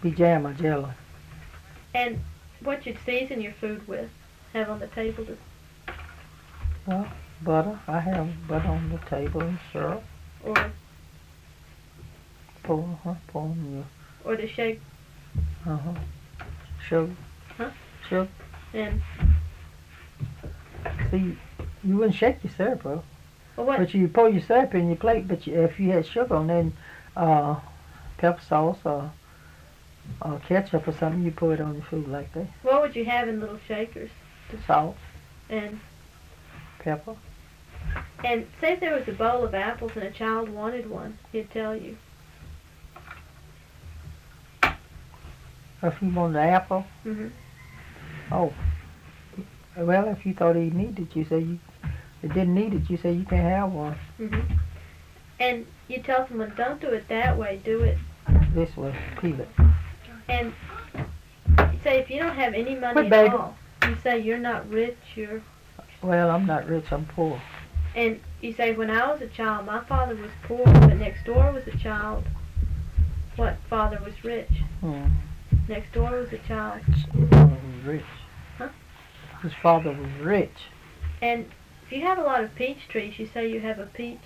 Be jam or jello. And what you'd season your food with, have on the table to, Well, butter. I have butter on the table and syrup. or Pour in your, or to shake, sugar. Huh? Sugar. and See, you wouldn't shake your syrup, bro. well, what? But you pour your syrup in your plate, but if you had sugar on then pepper sauce or ketchup or something, you pour it on your food like that. What would you have in little shakers? Salt, And pepper. and say if there was a bowl of apples and a child wanted one, he'd tell you. If you wanted an apple, Mhm. oh, well, if you thought he needed it, you say you didn't need it, you say you can't have one. Mhm. And you tell someone, don't do it that way. Do it. This way, peel it. And you say if you don't have any money Quit, at baby. all, you say you're not rich. Well, I'm not rich, I'm poor. And you say when I was a child, my father was poor, but next door was a child. What father was rich? Next door was a child. His father was rich. Huh? His father was rich. And if you have a lot of peach trees, you say you have a peach.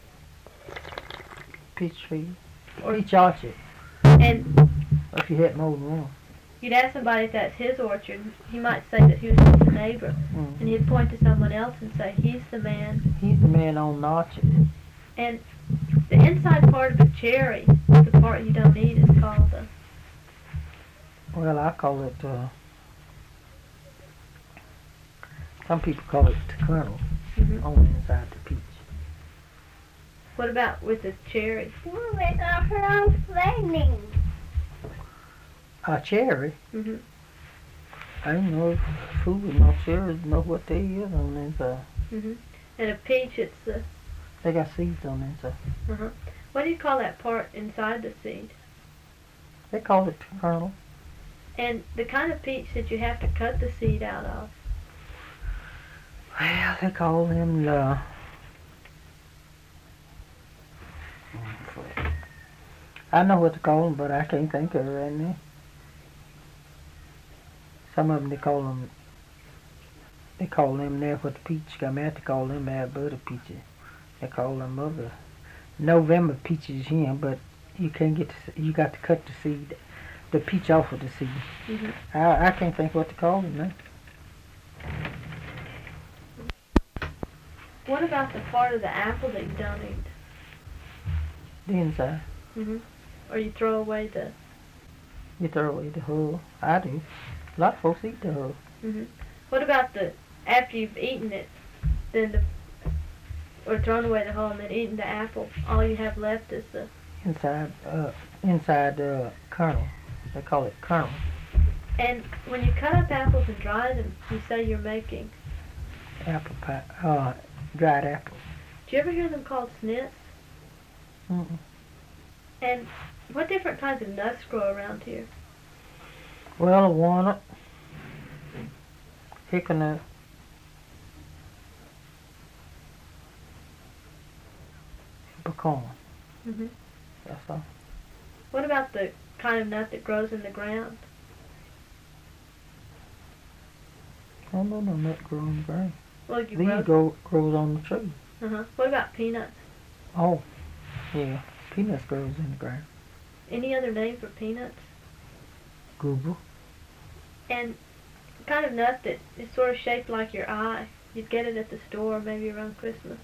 Peach tree. Or- Peach orchard. And If you had more than one. you'd ask somebody if that's his orchard. He might say that he was just a neighbor. Mm. And he'd point to someone else and say, he's the man. He's the man on the orchard. And the inside part of a cherry, the part you don't eat, is called the... Well, I call it, some people call it the kernel on the inside the peach. What about with the cherry? Ooh, it got her own flaming. A cherry? Mhm. I don't know if food with no cherries know what they is on the inside. Mhm. And a peach, it's the... They got seeds on the inside. What do you call that part inside the seed? They call it the kernel. And the kind of peach that you have to cut the seed out of. Well, they call them the... I know what to call them, but I can't think of it right now. Some of them they call them there what the peach come out, they call them out butter peaches. They call them other November peaches here, but you can't get you got to cut the seed, the peach off of the seed. Mhm. I can't think what to call them now. What about the part of the apple that you don't eat? The inside. Or you throw away the... You throw away the hull. I do. A lot of folks eat the hull. What about the... After you've eaten it, then the... Or thrown away the hull and then eaten the apple, all you have left is the... Inside kernel. They call it kernel. And when you cut up apples and dry them, you say you're making... Apple pie. Dried apple. Do you ever hear them called snits? Mm-mm. And what different kinds of nuts grow around here? Well, a walnut, hickory, pecan. That's all. What about the kind of nut that grows in the ground? Oh, no nut grows on the ground. Well, you These grows on the tree. What about peanuts? Oh, yeah. Peanuts grows in the ground. Any other name for peanuts? Google. And kind of nut that is sort of shaped like your eye. You'd get it at the store maybe around Christmas.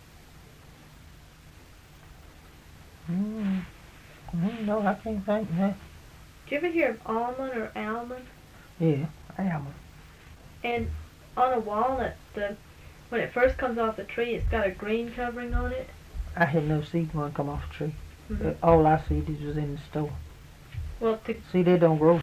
No, I can't think of that. Do you ever hear of almond or almond? Yeah, almond. And on a walnut, when it first comes off the tree, it's got a green covering on it. I had no seed one come off the tree. All I seed was in the store. Well, See, they don't grow